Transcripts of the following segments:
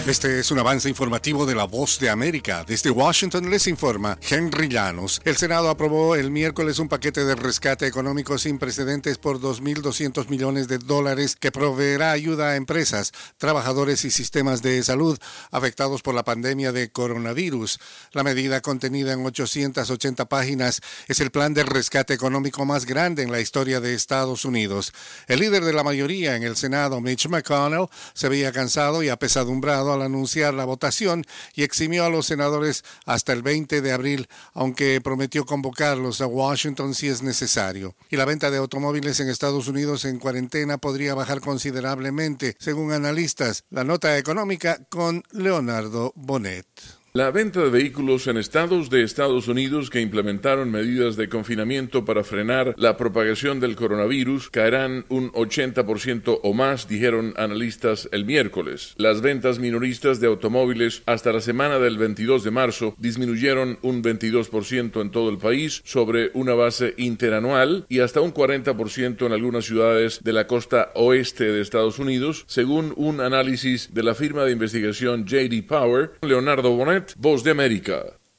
Este es un avance informativo de La Voz de América. Desde Washington les informa Henry Llanos. El Senado aprobó el miércoles un paquete de rescate económico sin precedentes por $2.200 millones que proveerá ayuda a empresas, trabajadores y sistemas de salud afectados por la pandemia de coronavirus. La medida, contenida en 880 páginas, es el plan de rescate económico más grande en la historia de Estados Unidos. El líder de la mayoría en el Senado, Mitch McConnell, se veía cansado y apesadumbrado al anunciar la votación y eximió a los senadores hasta el 20 de abril, aunque prometió convocarlos a Washington si es necesario. Y la venta de automóviles en Estados Unidos en cuarentena podría bajar considerablemente, según analistas. La nota económica con Leonardo Bonet. La venta de vehículos en estados de Estados Unidos que implementaron medidas de confinamiento para frenar la propagación del coronavirus caerán un 80% o más, dijeron analistas el miércoles. Las ventas minoristas de automóviles hasta la semana del 22 de marzo disminuyeron un 22% en todo el país sobre una base interanual y hasta un 40% en algunas ciudades de la costa oeste de Estados Unidos, según un análisis de la firma de investigación J.D. Power. Leonardo Bonet, Voz de América.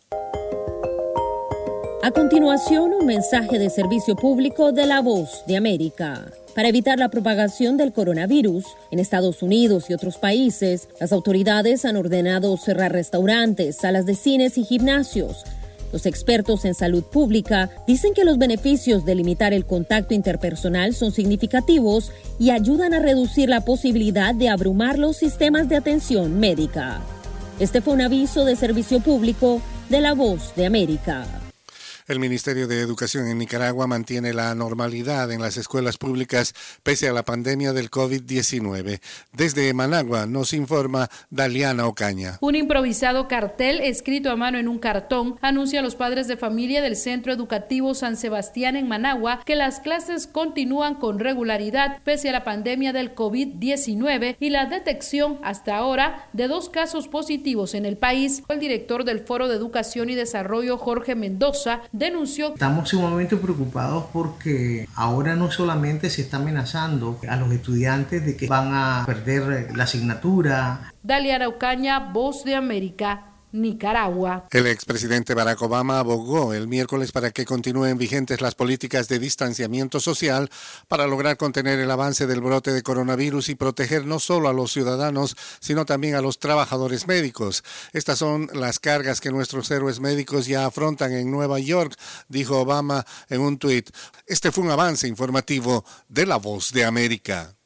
A continuación, un mensaje de servicio público de La Voz de América. Para evitar la propagación del coronavirus en Estados Unidos y otros países, las autoridades han ordenado cerrar restaurantes, salas de cines y gimnasios. Los expertos en salud pública dicen que los beneficios de limitar el contacto interpersonal son significativos y ayudan a reducir la posibilidad de abrumar los sistemas de atención médica. Este fue un aviso de servicio público de La Voz de América. El Ministerio de Educación en Nicaragua mantiene la normalidad en las escuelas públicas pese a la pandemia del COVID-19. Desde Managua nos informa Daliana Ocaña. Un improvisado cartel escrito a mano en un cartón anuncia a los padres de familia del Centro Educativo San Sebastián en Managua que las clases continúan con regularidad pese a la pandemia del COVID-19 y la detección hasta ahora de 2 casos positivos en el país. El director del Foro de Educación y Desarrollo, Jorge Mendoza, denunció: estamos sumamente preocupados porque ahora no solamente se está amenazando a los estudiantes de que van a perder la asignatura. Daliana Ocaña, Voz de América, Nicaragua. El expresidente Barack Obama abogó el miércoles para que continúen vigentes las políticas de distanciamiento social para lograr contener el avance del brote de coronavirus y proteger no solo a los ciudadanos, sino también a los trabajadores médicos. Estas son las cargas que nuestros héroes médicos ya afrontan en Nueva York, dijo Obama en un tuit. Este fue un avance informativo de La Voz de América.